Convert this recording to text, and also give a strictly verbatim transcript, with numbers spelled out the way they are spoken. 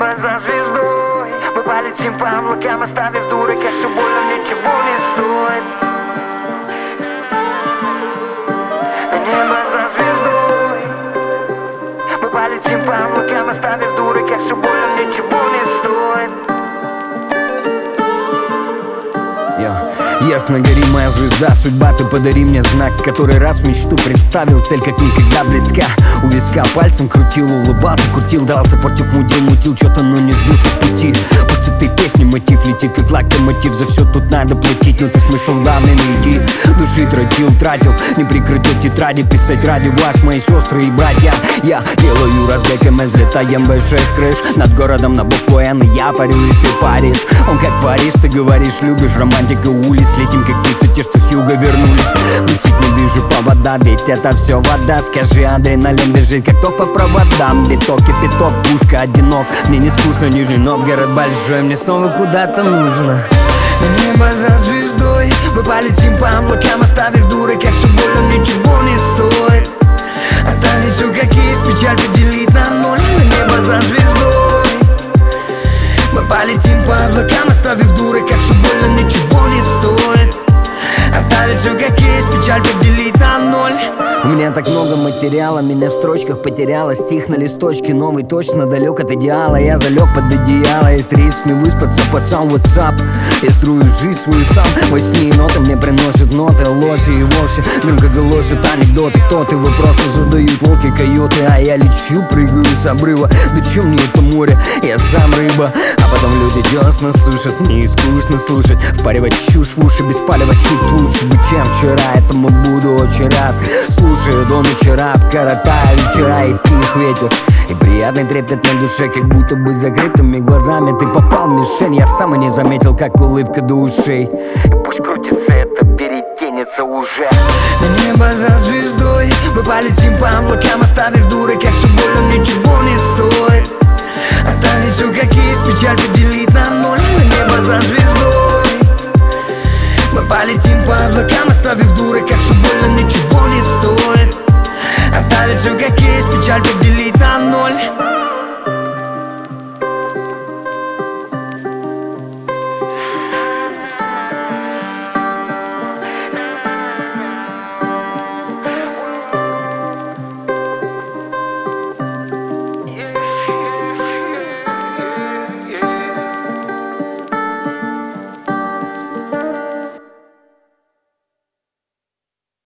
небо за звездой. Мы полетим по облакам, оставив дуры, как все больно ничего не стоит. Небо за звездой. Мы полетим по облакам, оставив дуры, как все больно ничего не стоит. Ясно, гори, моя звезда, судьба, ты подари мне знак, который раз мечту представил, цель как никогда близка. У виска пальцем крутил, улыбался, крутил, дался, портик мутил, мутил что-то, но не сбился с пути. Пусть этой песни мотив летит, как локомотив, за все тут надо платить, но ты смысл главный найди. Души тратил, тратил, не прекратил тетради писать ради вас, мои сестры и братья. Я делаю разбег, и мы взлетаем выше крыш, над городом на букву Н, и я парю, и ты паришь. Он как Париж, ты говоришь, любишь романтика улиц. Летим как птицы, те, что с юга вернулись. Грустить не вижу повода, ведь это все вода. Скажи, адреналин бежит, как ток по проводам. Биток, кипяток, пушка, одинок. Мне не скучно, Нижний Новгород большой, мне снова куда-то нужно. Небо за звездой. Мы полетим по облакам, оставив дуры, как все больно ничего не стоит. Оставить все как есть, печаль поделить на ноль. Небо за звездой. Мы полетим по облакам, оставив дуры, как все больно ничего не стоит. Оставить все как есть, печаль поделить на ноль. У меня так много материала, меня в строчках потеряла. Стих на листочке, новый точно далек от идеала. Я залег под одеяло, есть риск не выспаться под сам WhatsApp. Я строю жизнь свою сам, во сне и ноты мне приносят ноты. Ложь и вовсе громко голосят анекдоты. Кто ты, вопросы задают волки, койоты. А я лечу, прыгаю с обрыва. Да чем мне это море, я сам рыба. А потом люди десна сушат, мне искусно слушать. Впаривать чушь в уши, без палева чуть лучше бы, чем вчера. Этому буду очень рад. Слушаю до ночи рап, коротая вечера и стих ветер. И приятный трепет на душе, как будто бы закрытыми глазами ты попал в мишень. Я сам и не заметил, как улыбка до ушей. И пусть крутится это, перетенется уже. Небо за звездой. Мы полетим по облакам, оставив дуры, как все больно ничего не стоит. Оставить все как есть, печаль поделить на ноль. Небо за звездой. Мы полетим по облакам, оставив дуры, как все больно ничего не стоит. Оставить все как есть, печаль поделить на ноль.